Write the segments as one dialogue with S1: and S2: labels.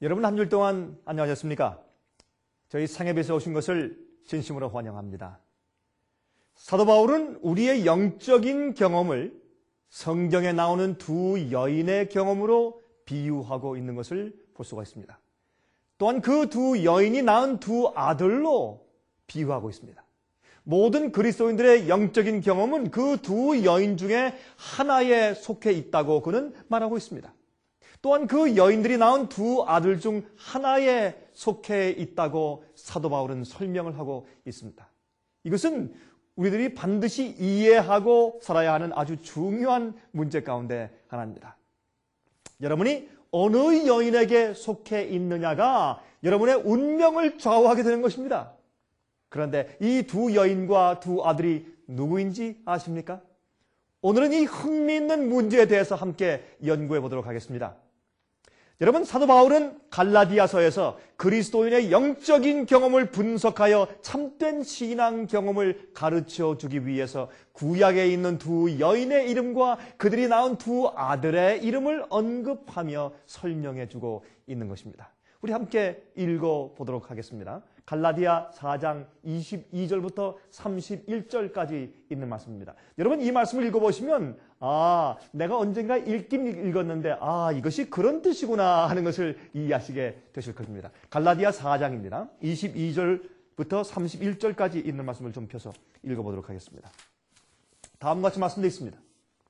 S1: 여러분 한 주일 동안 안녕하셨습니까? 저희 상해에서 오신 것을 진심으로 환영합니다. 사도 바울은 우리의 영적인 경험을 성경에 나오는 두 여인의 경험으로 비유하고 있는 것을 볼 수가 있습니다. 또한 그 두 여인이 낳은 두 아들로 비유하고 있습니다. 모든 그리스도인들의 영적인 경험은 그 두 여인 중에 하나에 속해 있다고 그는 말하고 있습니다. 또한 그 여인들이 낳은 두 아들 중 하나에 속해 있다고 사도 바울은 설명을 하고 있습니다. 이것은 우리들이 반드시 이해하고 살아야 하는 아주 중요한 문제 가운데 하나입니다. 여러분이 어느 여인에게 속해 있느냐가 여러분의 운명을 좌우하게 되는 것입니다. 그런데 이 두 여인과 두 아들이 누구인지 아십니까? 오늘은 이 흥미있는 문제에 대해서 함께 연구해 보도록 하겠습니다. 여러분, 사도 바울은 갈라디아서에서 그리스도인의 영적인 경험을 분석하여 참된 신앙 경험을 가르쳐 주기 위해서 구약에 있는 두 여인의 이름과 그들이 낳은 두 아들의 이름을 언급하며 설명해 주고 있는 것입니다. 우리 함께 읽어보도록 하겠습니다. 갈라디아 4장 22절부터 31절까지 있는 말씀입니다. 여러분, 이 말씀을 읽어보시면 내가 언젠가 읽긴 읽었는데 이것이 그런 뜻이구나 하는 것을 이해하시게 되실 것입니다. 갈라디아 4장입니다. 22절부터 31절까지 있는 말씀을 좀 펴서 읽어보도록 하겠습니다. 다음과 같이 말씀되어 있습니다.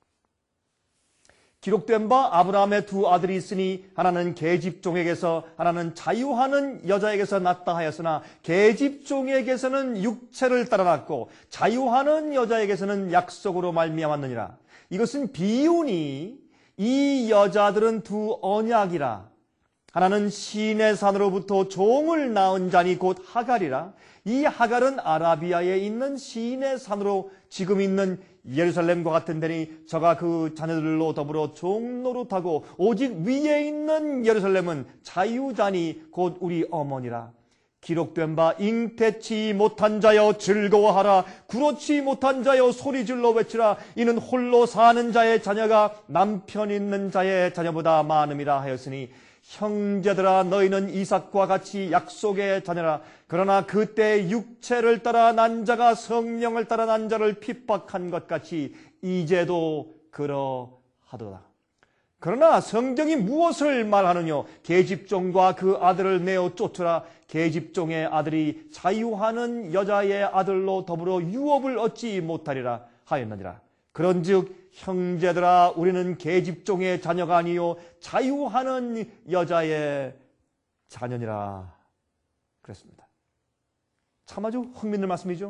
S1: 기록된 바 아브라함의 두 아들이 있으니 하나는 계집종에게서 하나는 자유하는 여자에게서 낳다 하였으나 계집종에게서는 육체를 따라 낳고 자유하는 여자에게서는 약속으로 말미암았느니라. 이것은 비유니 이 여자들은 두 언약이라. 하나는 시내 산으로부터 종을 낳은 자니 곧 하갈이라. 이 하갈은 아라비아에 있는 시내 산으로 지금 있는 예루살렘과 같은 데니 저가 그 자녀들로 더불어 종노릇하고 오직 위에 있는 예루살렘은 자유자니 곧 우리 어머니라. 기록된 바 잉태치 못한 자여 즐거워하라. 구로치 못한 자여 소리질러 외치라. 이는 홀로 사는 자의 자녀가 남편 있는 자의 자녀보다 많음이라 하였으니 형제들아 너희는 이삭과 같이 약속의 자녀라. 그러나 그때 육체를 따라 난 자가 성령을 따라 난 자를 핍박한 것 같이 이제도 그러하도다. 그러나 성경이 무엇을 말하느냐? 계집종과 그 아들을 내어 쫓으라. 계집종의 아들이 자유하는 여자의 아들로 더불어 유업을 얻지 못하리라 하였느니라. 그런즉 형제들아 우리는 계집종의 자녀가 아니요 자유하는 여자의 자녀니라 그랬습니다. 참 아주 흥미있는 말씀이죠.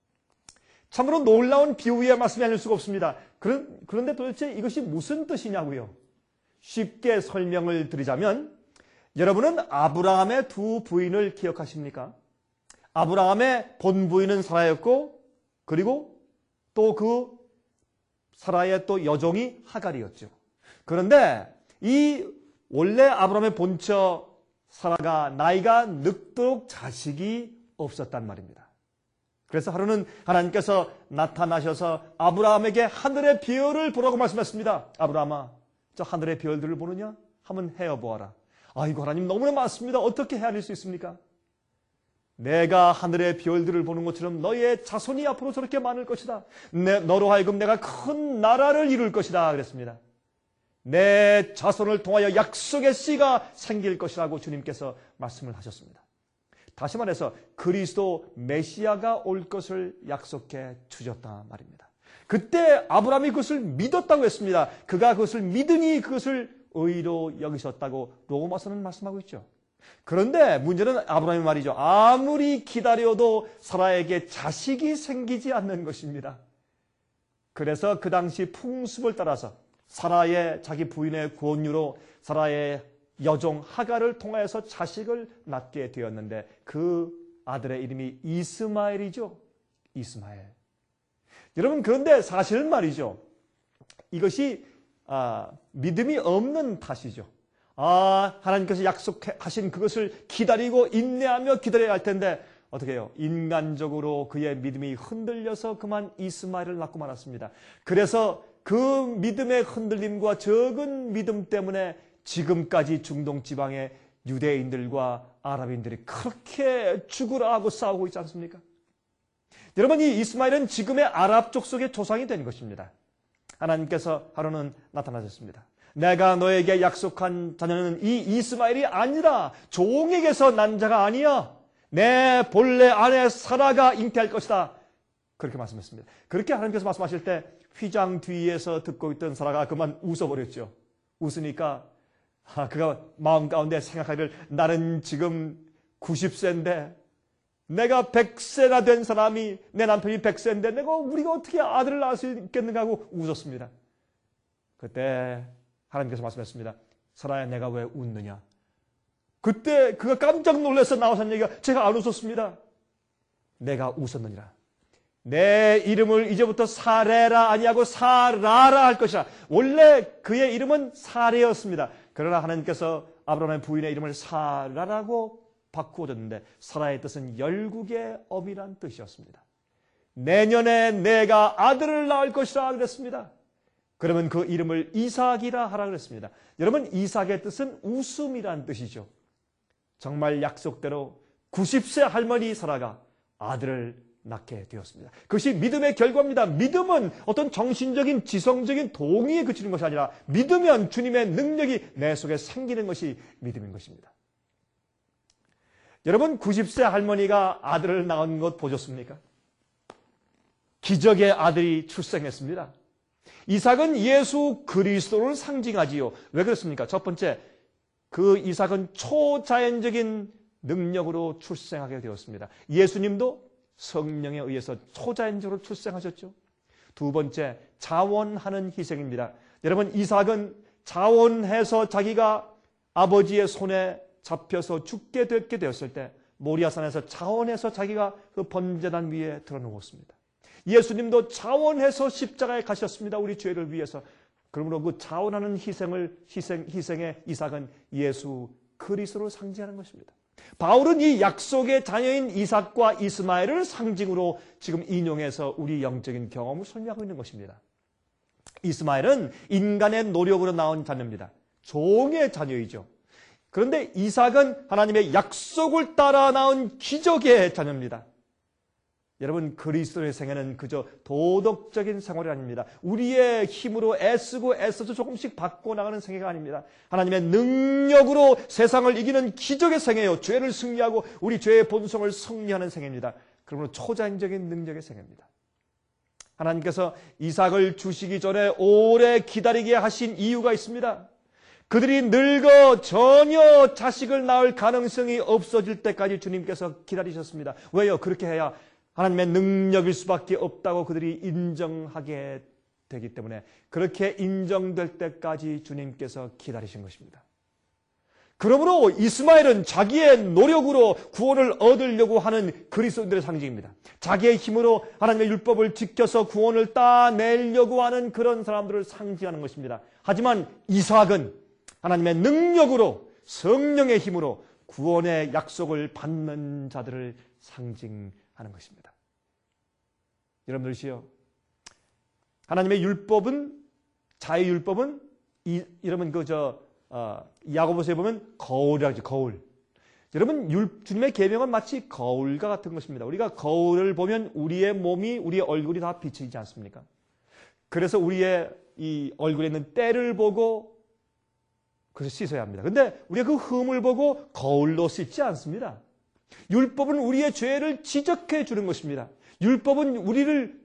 S1: 참으로 놀라운 비유의 말씀이 아닐 수가 없습니다. 그런데 도대체 이것이 무슨 뜻이냐고요? 쉽게 설명을 드리자면 여러분은 아브라함의 두 부인을 기억하십니까? 아브라함의 본 부인은 사라였고 그리고 또 그 사라의 또 여종이 하갈이었죠. 그런데 이 원래 아브라함의 본처 사라가 나이가 늙도록 자식이 없었단 말입니다. 그래서 하루는 하나님께서 나타나셔서 아브라함에게 하늘의 별을 보라고 말씀했습니다. 아브라함아, 저 하늘의 별들을 보느냐? 한번 헤어보아라. 아이고 하나님 너무나 많습니다. 어떻게 헤아릴 수 있습니까? 내가 하늘의 별들을 보는 것처럼 너의 자손이 앞으로 저렇게 많을 것이다. 너로 하여금 내가 큰 나라를 이룰 것이다 그랬습니다. 내 자손을 통하여 약속의 씨가 생길 것이라고 주님께서 말씀을 하셨습니다. 다시 말해서 그리스도 메시아가 올 것을 약속해 주셨다 말입니다. 그때 아브라함이 그것을 믿었다고 했습니다. 그가 그것을 믿으니 그것을 의로 여기셨다고 로마서는 말씀하고 있죠. 그런데 문제는 아브라함의 말이죠. 아무리 기다려도 사라에게 자식이 생기지 않는 것입니다. 그래서 그 당시 풍습을 따라서 사라의 자기 부인의 권유로 사라의 여종 하갈을 통하여서 자식을 낳게 되었는데 그 아들의 이름이 이스마엘이죠. 이스마엘. 여러분 그런데 사실은 말이죠. 이것이 믿음이 없는 탓이죠. 하나님께서 약속하신 그것을 기다리고 인내하며 기다려야 할 텐데 어떻게 해요? 인간적으로 그의 믿음이 흔들려서 그만 이스마엘을 낳고 말았습니다. 그래서 그 믿음의 흔들림과 적은 믿음 때문에 지금까지 중동 지방에 유대인들과 아랍인들이 그렇게 죽으라 하고 싸우고 있지 않습니까? 여러분, 이 이스마엘은 지금의 아랍 족속의 조상이 된 것입니다. 하나님께서 하루는 나타나셨습니다. 내가 너에게 약속한 자녀는 이 이스마엘이 아니라 종에게서 난 자가 아니야. 내 본래 아내 사라가 잉태할 것이다. 그렇게 말씀했습니다. 그렇게 하나님께서 말씀하실 때 휘장 뒤에서 듣고 있던 사라가 그만 웃어버렸죠. 웃으니까 그가 마음 가운데 생각하기를 나는 지금 90세인데 내가 100세나 된 사람이 내 남편이 100세인데 우리가 어떻게 아들을 낳을 수 있겠는가 하고 웃었습니다. 그때 하나님께서 말씀했습니다. 사라야 내가 왜 웃느냐. 그때 그가 깜짝 놀라서 나오신 얘기가 제가 안 웃었습니다. 내가 웃었느니라. 내 이름을 이제부터 사레라 아니하고 사라라 할 것이라. 원래 그의 이름은 사레였습니다. 그러나 하나님께서 아브라함의 부인의 이름을 사라라고 바꾸어졌는데 사라의 뜻은 열국의 어미란 뜻이었습니다. 내년에 내가 아들을 낳을 것이라 그랬습니다. 그러면 그 이름을 이삭이라 하라 그랬습니다. 여러분, 이삭의 뜻은 웃음이란 뜻이죠. 정말 약속대로 90세 할머니 사라가 아들을 낳게 되었습니다. 그것이 믿음의 결과입니다. 믿음은 어떤 정신적인 지성적인 동의에 그치는 것이 아니라 믿으면 주님의 능력이 내 속에 생기는 것이 믿음인 것입니다. 여러분, 90세 할머니가 아들을 낳은 것 보셨습니까? 기적의 아들이 출생했습니다. 이삭은 예수 그리스도를 상징하지요. 왜 그렇습니까? 첫 번째, 그 이삭은 초자연적인 능력으로 출생하게 되었습니다. 예수님도 성령에 의해서 초자연적으로 출생하셨죠. 두 번째, 자원하는 희생입니다. 여러분, 이삭은 자원해서 자기가 아버지의 손에 잡혀서 죽게 되었을 때 모리아산에서 자원해서 자기가 그 번제단 위에 드러누웠습니다. 예수님도 자원해서 십자가에 가셨습니다. 우리 죄를 위해서. 그러므로 그 자원하는 희생의 이삭은 예수 그리스도를 상징하는 것입니다. 바울은 이 약속의 자녀인 이삭과 이스마엘을 상징으로 지금 인용해서 우리 영적인 경험을 설명하고 있는 것입니다. 이스마엘은 인간의 노력으로 나온 자녀입니다. 종의 자녀이죠. 그런데 이삭은 하나님의 약속을 따라 낳은 기적의 자녀입니다. 여러분, 그리스도의 생애는 그저 도덕적인 생활이 아닙니다. 우리의 힘으로 애써서 조금씩 바꿔나가는 생애가 아닙니다. 하나님의 능력으로 세상을 이기는 기적의 생애요. 죄를 승리하고 우리 죄의 본성을 승리하는 생애입니다. 그러므로 초자연적인 능력의 생애입니다. 하나님께서 이삭을 주시기 전에 오래 기다리게 하신 이유가 있습니다. 그들이 늙어 전혀 자식을 낳을 가능성이 없어질 때까지 주님께서 기다리셨습니다. 왜요? 그렇게 해야 하나님의 능력일 수밖에 없다고 그들이 인정하게 되기 때문에 그렇게 인정될 때까지 주님께서 기다리신 것입니다. 그러므로 이스마엘은 자기의 노력으로 구원을 얻으려고 하는 그리스도인들의 상징입니다. 자기의 힘으로 하나님의 율법을 지켜서 구원을 따내려고 하는 그런 사람들을 상징하는 것입니다. 하지만 이삭은 하나님의 능력으로 성령의 힘으로 구원의 약속을 받는 자들을 상징하는 것입니다. 여러분들이시여, 하나님의 율법은, 자유율법은 여러분 야고보서에 보면 거울이라고, 거울. 여러분, 주님의 계명은 마치 거울과 같은 것입니다. 우리가 거울을 보면 우리의 몸이, 우리의 얼굴이 다 비치지 않습니까? 그래서 우리의 이 얼굴에 있는 때를 보고 그래서 씻어야 합니다. 근데 우리가 그 흠을 보고 거울로 씻지 않습니다. 율법은 우리의 죄를 지적해 주는 것입니다. 율법은 우리를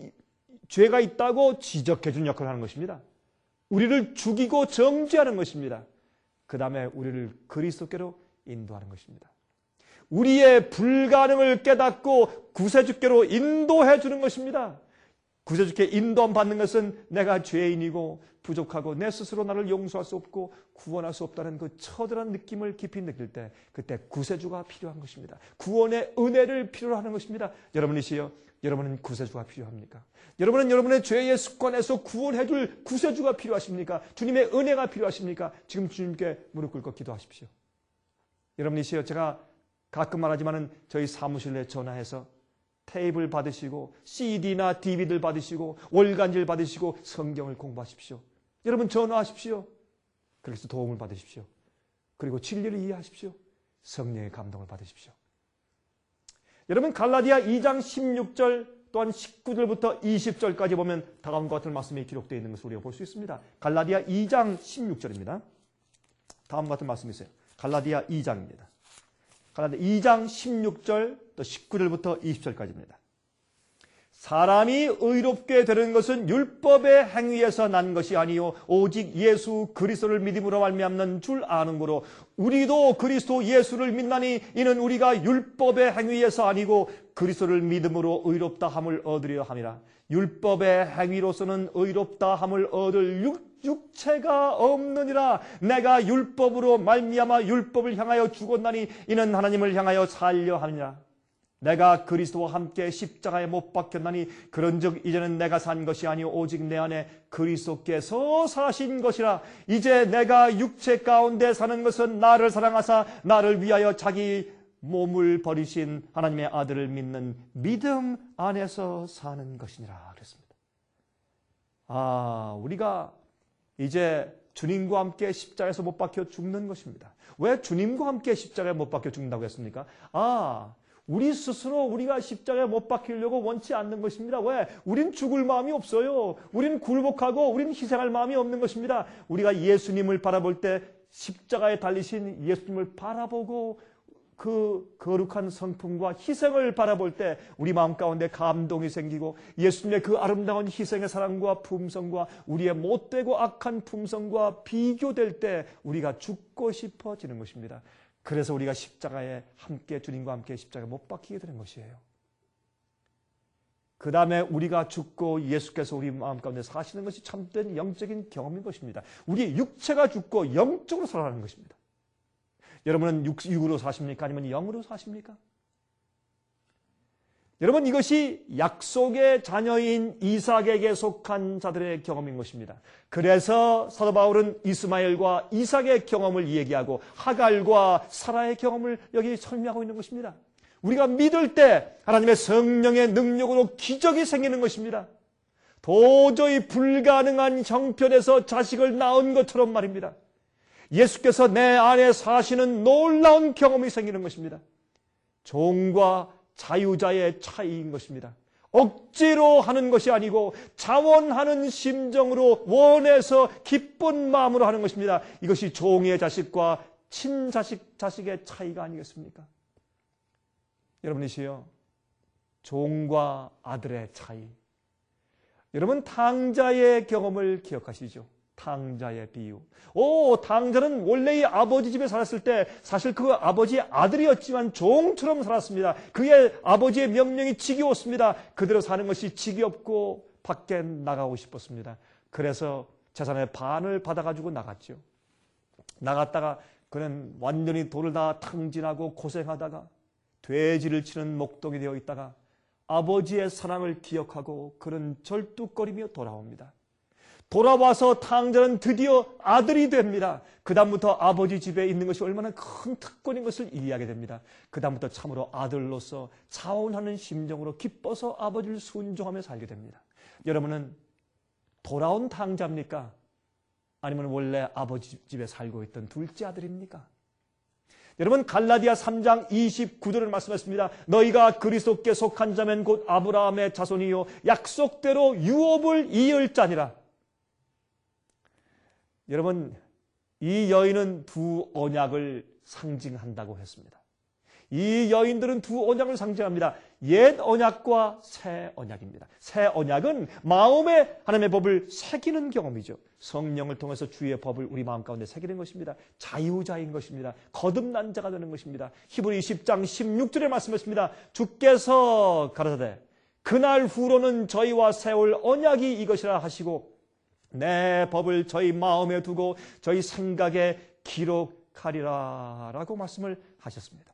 S1: 죄가 있다고 지적해 주는 역할을 하는 것입니다. 우리를 죽이고 정죄하는 것입니다. 그 다음에 우리를 그리스도께로 인도하는 것입니다. 우리의 불가능을 깨닫고 구세주께로 인도해 주는 것입니다. 구세주께 인도함 받는 것은 내가 죄인이고 부족하고 내 스스로 나를 용서할 수 없고 구원할 수 없다는 그 처절한 느낌을 깊이 느낄 때 그때 구세주가 필요한 것입니다. 구원의 은혜를 필요로 하는 것입니다. 여러분이시여, 여러분은 구세주가 필요합니까? 여러분은 여러분의 죄의 습관에서 구원해줄 구세주가 필요하십니까? 주님의 은혜가 필요하십니까? 지금 주님께 무릎 꿇고 기도하십시오. 여러분이시여, 제가 가끔 말하지만은 저희 사무실에 전화해서 테이블 받으시고 CD나 DVD를 받으시고 월간지를 받으시고 성경을 공부하십시오. 여러분 전화하십시오. 그래서 도움을 받으십시오. 그리고 진리를 이해하십시오. 성령의 감동을 받으십시오. 여러분 갈라디아 2장 16절 또한 19절부터 20절까지 보면 다음과 같은 말씀이 기록되어 있는 것을 우리가 볼 수 있습니다. 갈라디아 2장 16절입니다. 다음과 같은 말씀이 있어요. 갈라디아 2장입니다. 갈라디아 2장 16절 또 19절부터 20절까지입니다. 사람이 의롭게 되는 것은 율법의 행위에서 난 것이 아니요 오직 예수 그리스도를 믿음으로 말미암는 줄 아는 거로 우리도 그리스도 예수를 믿나니 이는 우리가 율법의 행위에서 아니고 그리스도를 믿음으로 의롭다 함을 얻으려 함이라. 율법의 행위로서는 의롭다 함을 얻을 육체가 없느니라. 내가 율법으로 말미암아 율법을 향하여 죽었나니 이는 하나님을 향하여 살려 함이라. 내가 그리스도와 함께 십자가에 못 박혔나니 그런즉 이제는 내가 산 것이 아니오 오직 내 안에 그리스도께서 사신 것이라. 이제 내가 육체 가운데 사는 것은 나를 사랑하사 나를 위하여 자기 몸을 버리신 하나님의 아들을 믿는 믿음 안에서 사는 것이니라 그랬습니다. 우리가 이제 주님과 함께 십자가에서 못 박혀 죽는 것입니다. 왜 주님과 함께 십자가에 못 박혀 죽는다고 했습니까? 우리 스스로 우리가 십자가에 못 박히려고 원치 않는 것입니다. 왜? 우린 죽을 마음이 없어요. 우린 굴복하고 우린 희생할 마음이 없는 것입니다. 우리가 예수님을 바라볼 때 십자가에 달리신 예수님을 바라보고 그 거룩한 성품과 희생을 바라볼 때 우리 마음 가운데 감동이 생기고 예수님의 그 아름다운 희생의 사랑과 품성과 우리의 못되고 악한 품성과 비교될 때 우리가 죽고 싶어지는 것입니다. 그래서 우리가 십자가에 함께 주님과 함께 십자가에 못 박히게 되는 것이에요. 그 다음에 우리가 죽고 예수께서 우리 마음 가운데 사시는 것이 참된 영적인 경험인 것입니다. 우리 육체가 죽고 영적으로 살아가는 것입니다. 여러분은 육으로 사십니까? 아니면 영으로 사십니까? 여러분 이것이 약속의 자녀인 이삭에게 속한 자들의 경험인 것입니다. 그래서 사도 바울은 이스마엘과 이삭의 경험을 얘기하고 하갈과 사라의 경험을 여기 설명하고 있는 것입니다. 우리가 믿을 때 하나님의 성령의 능력으로 기적이 생기는 것입니다. 도저히 불가능한 형편에서 자식을 낳은 것처럼 말입니다. 예수께서 내 안에 사시는 놀라운 경험이 생기는 것입니다. 종과 자유자의 차이인 것입니다. 억지로 하는 것이 아니고 자원하는 심정으로 원해서 기쁜 마음으로 하는 것입니다. 이것이 종의 자식과 자식의 차이가 아니겠습니까? 여러분이시여, 종과 아들의 차이. 여러분 탕자의 경험을 기억하시죠? 탕자의 비유. 탕자는 원래 이 아버지 집에 살았을 때 사실 그 아버지의 아들이었지만 종처럼 살았습니다. 그의 아버지의 명령이 지겨웠습니다. 그대로 사는 것이 지겹고 밖에 나가고 싶었습니다. 그래서 재산의 반을 받아가지고 나갔죠. 나갔다가 그는 완전히 돌을 다 탕진하고 고생하다가 돼지를 치는 목동이 되어 있다가 아버지의 사랑을 기억하고 그는 절뚝거리며 돌아옵니다. 돌아와서 탕자는 드디어 아들이 됩니다. 그 다음부터 아버지 집에 있는 것이 얼마나 큰 특권인 것을 이해하게 됩니다. 그 다음부터 참으로 아들로서 자원하는 심정으로 기뻐서 아버지를 순종하며 살게 됩니다. 여러분은 돌아온 탕자입니까? 아니면 원래 아버지 집에 살고 있던 둘째 아들입니까? 여러분 갈라디아 3장 29절을 말씀했습니다. 너희가 그리스도께 속한 자면 곧 아브라함의 자손이요 약속대로 유업을 이을 자니라. 여러분 이 여인은 두 언약을 상징한다고 했습니다. 이 여인들은 두 언약을 상징합니다. 옛 언약과 새 언약입니다. 새 언약은 마음에 하나님의 법을 새기는 경험이죠. 성령을 통해서 주의 법을 우리 마음 가운데 새기는 것입니다. 자유자인 것입니다. 거듭난 자가 되는 것입니다. 히브리 10장 16절에 말씀했습니다. 주께서 가라사대 그날 후로는 저희와 세울 언약이 이것이라 하시고 내 법을 저희 마음에 두고 저희 생각에 기록하리라 라고 말씀을 하셨습니다.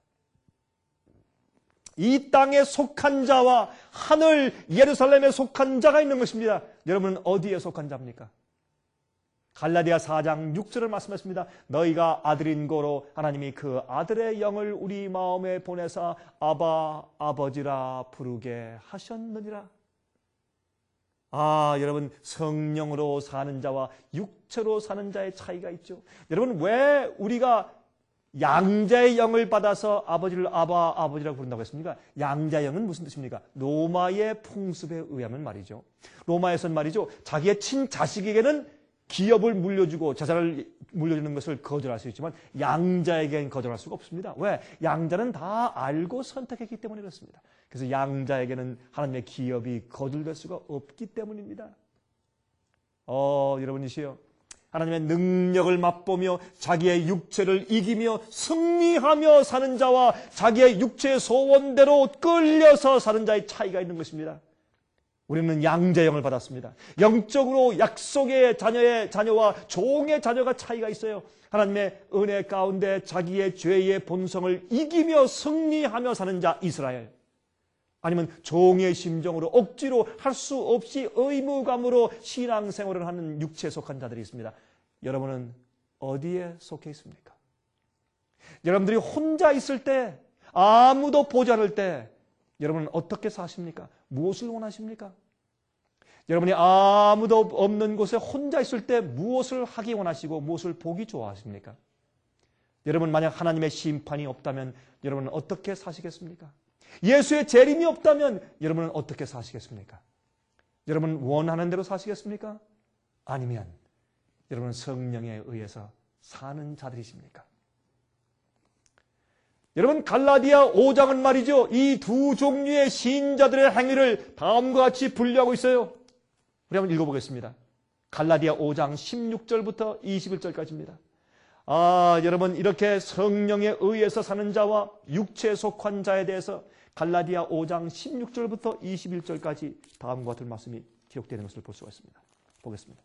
S1: 이 땅에 속한 자와 하늘 예루살렘에 속한 자가 있는 것입니다. 여러분은 어디에 속한 자입니까? 갈라디아 4장 6절을 말씀했습니다. 너희가 아들인 고로 하나님이 그 아들의 영을 우리 마음에 보내사 아바 아버지라 부르게 하셨느니라. 여러분 성령으로 사는 자와 육체로 사는 자의 차이가 있죠. 여러분 왜 우리가 양자의 영을 받아서 아버지를 아바, 아버지라고 부른다고 했습니까? 양자의 영은 무슨 뜻입니까? 로마의 풍습에 의하면 말이죠. 로마에서는 말이죠. 자기의 친자식에게는 기업을 물려주고 재산을 물려주는 것을 거절할 수 있지만 양자에게는 거절할 수가 없습니다. 왜? 양자는 다 알고 선택했기 때문에 그렇습니다. 그래서 양자에게는 하나님의 기업이 거절될 수가 없기 때문입니다. 여러분이시여, 하나님의 능력을 맛보며 자기의 육체를 이기며 승리하며 사는 자와 자기의 육체의 소원대로 끌려서 사는 자의 차이가 있는 것입니다. 우리는 양자의 영을 받았습니다. 영적으로 약속의 자녀와 종의 자녀가 차이가 있어요. 하나님의 은혜 가운데 자기의 죄의 본성을 이기며 승리하며 사는 자 이스라엘, 아니면 종의 심정으로 억지로 할 수 없이 의무감으로 신앙생활을 하는 육체에 속한 자들이 있습니다. 여러분은 어디에 속해 있습니까? 여러분들이 혼자 있을 때, 아무도 보지 않을 때 여러분은 어떻게 사십니까? 무엇을 원하십니까? 여러분이 아무도 없는 곳에 혼자 있을 때 무엇을 하기 원하시고 무엇을 보기 좋아하십니까? 여러분, 만약 하나님의 심판이 없다면 여러분은 어떻게 사시겠습니까? 예수의 재림이 없다면 여러분은 어떻게 사시겠습니까? 여러분 원하는 대로 사시겠습니까? 아니면 여러분은 성령에 의해서 사는 자들이십니까? 여러분, 갈라디아 5장은 말이죠, 이 두 종류의 신자들의 행위를 다음과 같이 분류하고 있어요. 우리 한번 읽어보겠습니다. 갈라디아 5장 16절부터 21절까지입니다. 여러분, 이렇게 성령에 의해서 사는 자와 육체에 속한 자에 대해서 갈라디아 5장 16절부터 21절까지 다음과 같은 말씀이 기록되는 것을 볼 수가 있습니다. 보겠습니다.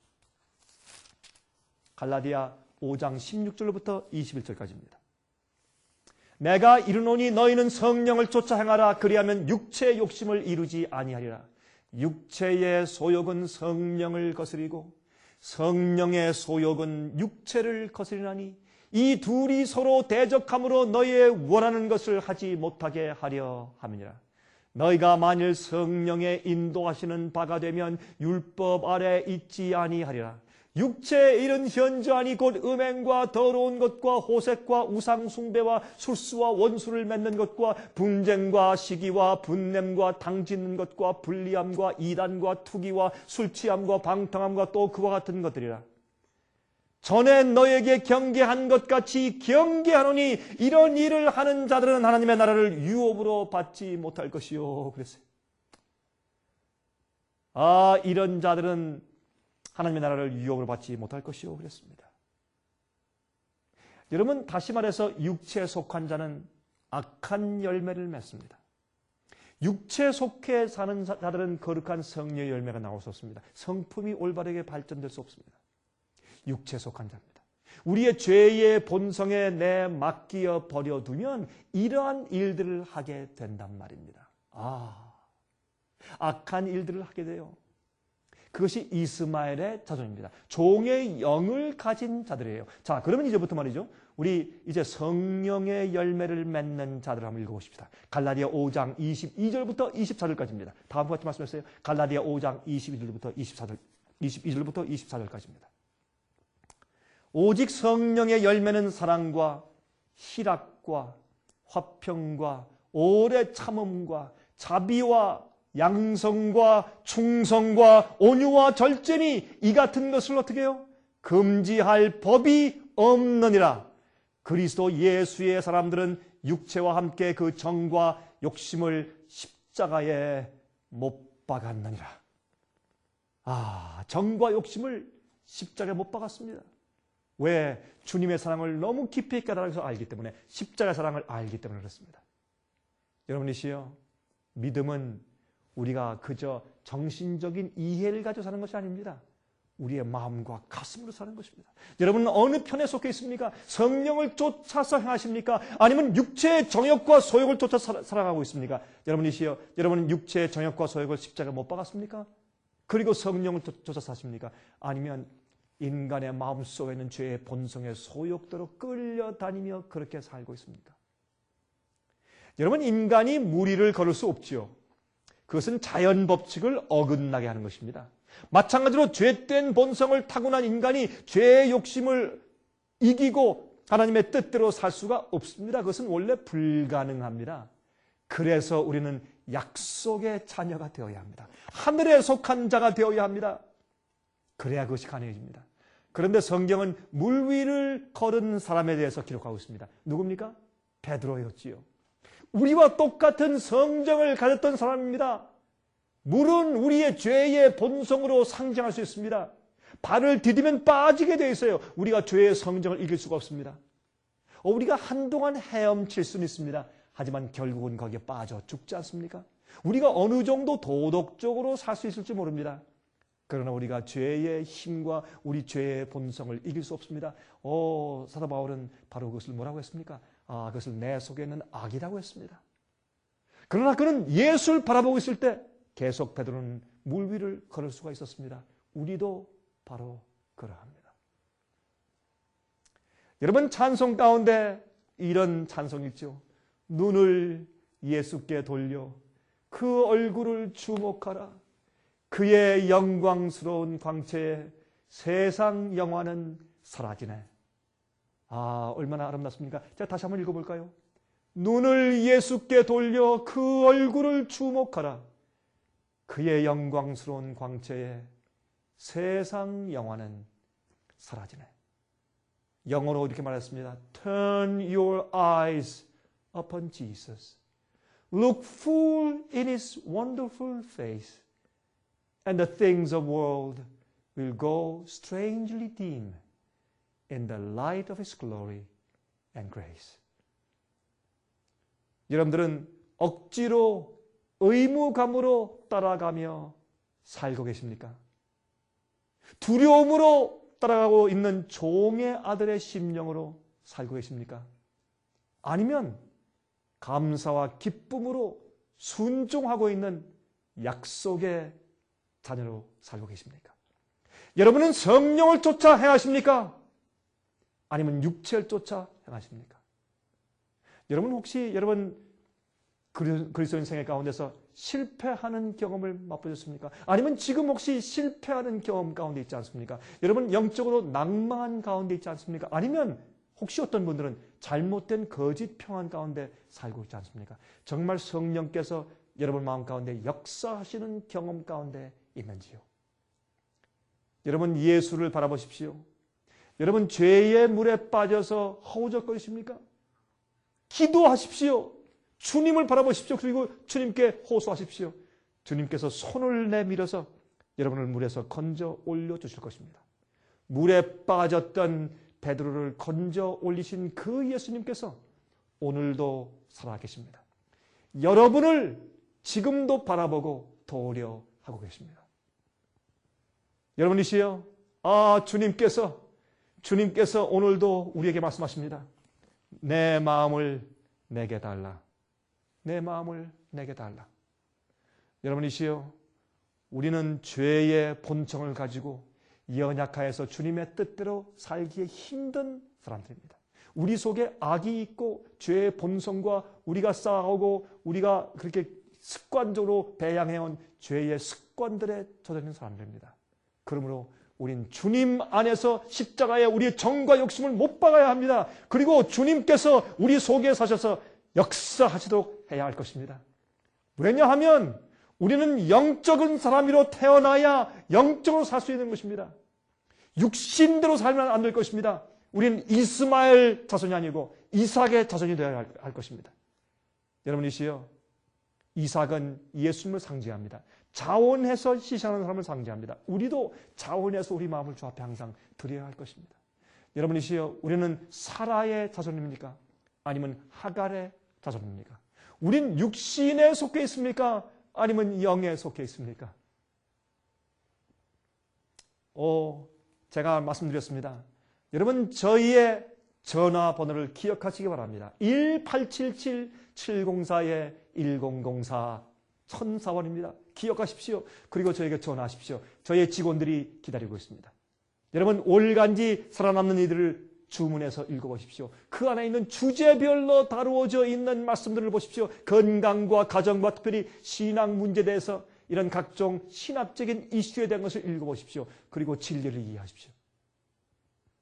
S1: 갈라디아 5장 16절부터 21절까지입니다. 내가 이르노니 너희는 성령을 쫓아 행하라. 그리하면 육체의 욕심을 이루지 아니하리라. 육체의 소욕은 성령을 거스리고 성령의 소욕은 육체를 거스리나니 이 둘이 서로 대적함으로 너희의 원하는 것을 하지 못하게 하려 함이니라. 너희가 만일 성령의 인도하시는 바가 되면 율법 아래 있지 아니하리라. 육체의 일은 현저하니 곧 음행과 더러운 것과 호색과 우상 숭배와 술수와 원수를 맺는 것과 분쟁과 시기와 분냄과 당짓는 것과 불리함과 이단과 투기와 술취함과 방탕함과 또 그와 같은 것들이라. 전에 너에게 경계한 것 같이 경계하노니 이런 일을 하는 자들은 하나님의 나라를 유업으로 받지 못할 것이요. 그랬어요. 이런 자들은 하나님의 나라를 유업으로 받지 못할 것이요. 그랬습니다. 여러분, 다시 말해서 육체에 속한 자는 악한 열매를 맺습니다. 육체에 속해 사는 자들은 거룩한 성령의 열매가 나올 수 없습니다. 성품이 올바르게 발전될 수 없습니다. 육체에 속한 자입니다. 우리의 죄의 본성에 내 맡기어 버려두면 이러한 일들을 하게 된단 말입니다. 악한 일들을 하게 돼요. 그것이 이스마엘의 자손입니다. 종의 영을 가진 자들이에요. 자, 그러면 이제부터 말이죠, 우리 이제 성령의 열매를 맺는 자들을 한번 읽어보십시다. 갈라디아 5장 22절부터 24절까지입니다. 다음과 같이 말씀했어요. 갈라디아 5장 22절부터 24절까지입니다. 오직 성령의 열매는 사랑과 희락과 화평과 오래 참음과 자비와 양성과 충성과 온유와 절제니 이 같은 것을 어떻게 해요? 금지할 법이 없느니라. 그리스도 예수의 사람들은 육체와 함께 그 정과 욕심을 십자가에 못 박았느니라. 정과 욕심을 십자가에 못 박았습니다. 왜? 주님의 사랑을 너무 깊이 깨달아서 알기 때문에, 십자가의 사랑을 알기 때문에 그렇습니다. 여러분이시여, 믿음은 우리가 그저 정신적인 이해를 가지고 사는 것이 아닙니다. 우리의 마음과 가슴으로 사는 것입니다. 여러분은 어느 편에 속해 있습니까? 성령을 쫓아서 행하십니까? 아니면 육체의 정욕과 소욕을 쫓아 살아가고 있습니까? 여러분이시여, 여러분은 육체의 정욕과 소욕을 십자가에 못 박았습니까? 그리고 성령을 쫓아 사십니까? 아니면 인간의 마음속에 있는 죄의 본성의 소욕대로 끌려다니며 그렇게 살고 있습니까? 여러분, 인간이 무리를 걸을 수 없지요. 그것은 자연 법칙을 어긋나게 하는 것입니다. 마찬가지로 죄된 본성을 타고난 인간이 죄의 욕심을 이기고 하나님의 뜻대로 살 수가 없습니다. 그것은 원래 불가능합니다. 그래서 우리는 약속의 자녀가 되어야 합니다. 하늘에 속한 자가 되어야 합니다. 그래야 그것이 가능해집니다. 그런데 성경은 물 위를 걸은 사람에 대해서 기록하고 있습니다. 누굽니까? 베드로였지요. 우리와 똑같은 성정을 가졌던 사람입니다. 물은 우리의 죄의 본성으로 상징할 수 있습니다. 발을 디디면 빠지게 되어 있어요. 우리가 죄의 성정을 이길 수가 없습니다. 우리가 한동안 헤엄칠 수는 있습니다. 하지만 결국은 거기에 빠져 죽지 않습니까? 우리가 어느 정도 도덕적으로 살 수 있을지 모릅니다. 그러나 우리가 죄의 힘과 우리 죄의 본성을 이길 수 없습니다. 사도 바울은 바로 그것을 뭐라고 했습니까? 그것을 내 속에 있는 악이라고 했습니다. 그러나 그는 예수를 바라보고 있을 때 계속 베드로는 물 위를 걸을 수가 있었습니다. 우리도 바로 그러합니다. 여러분, 찬송 가운데 이런 찬송이 있죠. 눈을 예수께 돌려 그 얼굴을 주목하라. 그의 영광스러운 광채에 세상 영화는 사라지네. 얼마나 아름답습니까? 자, 다시 한번 읽어볼까요? 눈을 예수께 돌려 그 얼굴을 주목하라. 그의 영광스러운 광채에 세상 영화는 사라지네. 영어로 이렇게 말했습니다. Turn your eyes upon Jesus. Look full in his wonderful face. And the things of world will go strangely dim in the light of his glory and grace. 여러분들은 억지로 의무감으로 따라가며 살고 계십니까? 두려움으로 따라가고 있는 종의 아들의 심령으로 살고 계십니까? 아니면 감사와 기쁨으로 순종하고 있는 약속의 자녀로 살고 계십니까? 여러분은 성령을 쫓아 행하십니까? 아니면 육체를 쫓아 행하십니까? 여러분 혹시 그리스도인 생애 가운데서 실패하는 경험을 맛보셨습니까? 아니면 지금 혹시 실패하는 경험 가운데 있지 않습니까? 여러분 영적으로 낭망한 가운데 있지 않습니까? 아니면 혹시 어떤 분들은 잘못된 거짓 평안 가운데 살고 있지 않습니까? 정말 성령께서 여러분 마음 가운데 역사하시는 경험 가운데 있는지요? 여러분 예수를 바라보십시오. 여러분 죄의 물에 빠져서 허우적거리십니까? 기도하십시오. 주님을 바라보십시오. 그리고 주님께 호소하십시오. 주님께서 손을 내밀어서 여러분을 물에서 건져 올려주실 것입니다. 물에 빠졌던 베드로를 건져 올리신 그 예수님께서 오늘도 살아계십니다. 여러분을 지금도 바라보고 도우려하고 계십니다. 여러분이시여, 주님께서 오늘도 우리에게 말씀하십니다. 내 마음을 내게 달라. 내 마음을 내게 달라. 여러분이시여, 우리는 죄의 본성을 가지고 연약하여서 주님의 뜻대로 살기에 힘든 사람들입니다. 우리 속에 악이 있고 죄의 본성과 우리가 싸우고 우리가 그렇게 습관적으로 배양해온 죄의 습관들에 젖어 있는 사람들입니다. 그러므로 우린 주님 안에서 십자가에 우리의 정과 욕심을 못 박아야 합니다. 그리고 주님께서 우리 속에 사셔서 역사하시도록 해야 할 것입니다. 왜냐하면 우리는 영적인 사람으로 태어나야 영적으로 살 수 있는 것입니다. 육신대로 살면 안 될 것입니다. 우리는 이스마엘 자손이 아니고 이삭의 자손이 되어야 할 것입니다. 여러분이시여, 이삭은 예수님을 상징합니다. 자원해서 시시하는 사람을 상징합니다. 우리도 자원해서 우리 마음을 주 앞에 항상 드려야 할 것입니다. 여러분이시여, 우리는 사라의 자손입니까? 아니면 하갈의 자손입니까? 우린 육신에 속해 있습니까? 아니면 영에 속해 있습니까? 제가 말씀드렸습니다. 여러분, 저희의 전화번호를 기억하시기 바랍니다. 1877-704-1004 1004번입니다. 기억하십시오. 그리고 저에게 전화하십시오. 저희의 직원들이 기다리고 있습니다. 여러분, 올간지 살아남는 이들을 주문해서 읽어보십시오. 그 안에 있는 주제별로 다루어져 있는 말씀들을 보십시오. 건강과 가정과 특별히 신앙 문제에 대해서 이런 각종 신학적인 이슈에 대한 것을 읽어보십시오. 그리고 진리를 이해하십시오.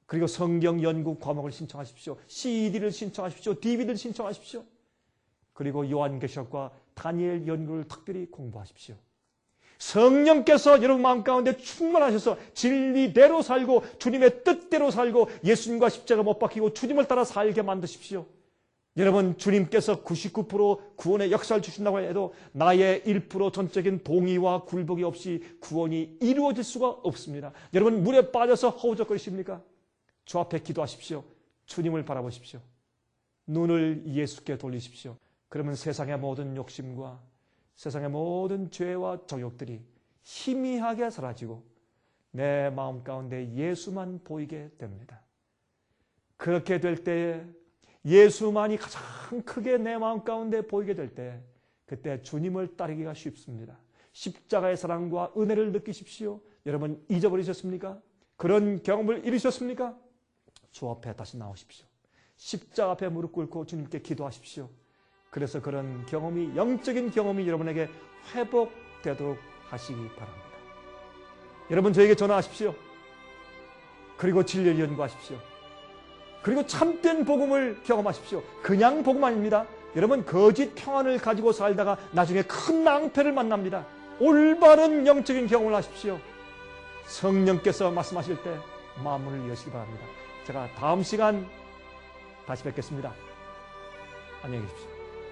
S1: 그리고 성경 연구 과목을 신청하십시오. CD를 신청하십시오. DVD를 신청하십시오. 그리고 요한계시록과 다니엘 연구를 특별히 공부하십시오. 성령께서 여러분 마음 가운데 충만하셔서 진리대로 살고 주님의 뜻대로 살고 예수님과 십자가 못 박히고 주님을 따라 살게 만드십시오. 여러분, 주님께서 99% 구원의 역사를 주신다고 해도 나의 1% 전적인 동의와 굴복이 없이 구원이 이루어질 수가 없습니다. 여러분, 물에 빠져서 허우적거리십니까? 주 앞에 기도하십시오. 주님을 바라보십시오. 눈을 예수께 돌리십시오. 그러면 세상의 모든 욕심과 세상의 모든 죄와 정욕들이 희미하게 사라지고 내 마음 가운데 예수만 보이게 됩니다. 그렇게 될 때에 예수만이 가장 크게 내 마음 가운데 보이게 될 때 그때 주님을 따르기가 쉽습니다. 십자가의 사랑과 은혜를 느끼십시오. 여러분, 잊어버리셨습니까? 그런 경험을 이루셨습니까? 주 앞에 다시 나오십시오. 십자가 앞에 무릎 꿇고 주님께 기도하십시오. 그래서 그런 경험이, 영적인 경험이 여러분에게 회복되도록 하시기 바랍니다. 여러분, 저에게 전화하십시오. 그리고 진리를 연구하십시오. 그리고 참된 복음을 경험하십시오. 그냥 복음 아닙니다. 여러분, 거짓 평안을 가지고 살다가 나중에 큰 낭패를 만납니다. 올바른 영적인 경험을 하십시오. 성령께서 말씀하실 때 마음을 여시기 바랍니다. 제가 다음 시간 다시 뵙겠습니다. 안녕히 계십시오.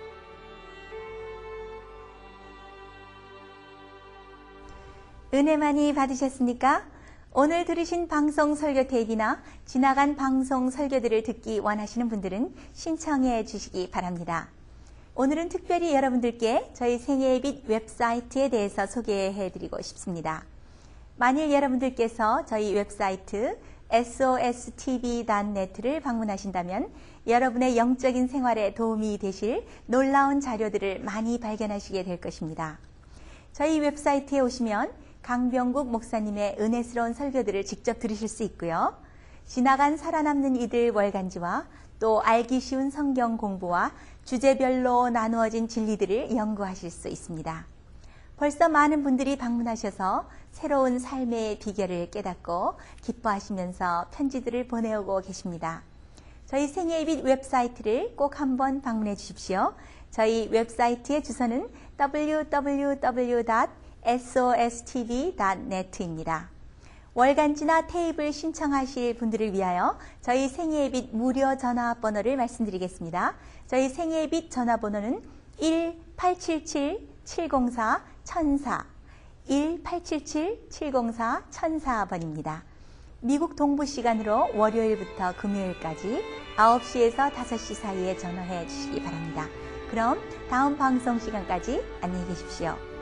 S2: 은혜 많이 받으셨습니까? 오늘 들으신 방송 설교 테이프나 지나간 방송 설교들을 듣기 원하시는 분들은 신청해 주시기 바랍니다. 오늘은 특별히 여러분들께 저희 생애의 빛 웹사이트에 대해서 소개해 드리고 싶습니다. 만일 여러분들께서 저희 웹사이트 sostv.net를 방문하신다면 여러분의 영적인 생활에 도움이 되실 놀라운 자료들을 많이 발견하시게 될 것입니다. 저희 웹사이트에 오시면 강병국 목사님의 은혜스러운 설교들을 직접 들으실 수 있고요. 지나간 살아남는 이들 월간지와 또 알기 쉬운 성경 공부와 주제별로 나누어진 진리들을 연구하실 수 있습니다. 벌써 많은 분들이 방문하셔서 새로운 삶의 비결을 깨닫고 기뻐하시면서 편지들을 보내오고 계십니다. 저희 생애의 빛 웹사이트를 꼭 한번 방문해 주십시오. 저희 웹사이트의 주소는 www.sostv.net입니다. 월간지나 테이프를 신청하실 분들을 위하여 저희 생애의 빛 무료 전화번호를 말씀드리겠습니다. 저희 생애의 빛 전화번호는 1-877-704-1004 1-877-704-1004번입니다. 미국 동부 시간으로 월요일부터 금요일까지 9시에서 5시 사이에 전화해 주시기 바랍니다. 그럼 다음 방송 시간까지 안녕히 계십시오.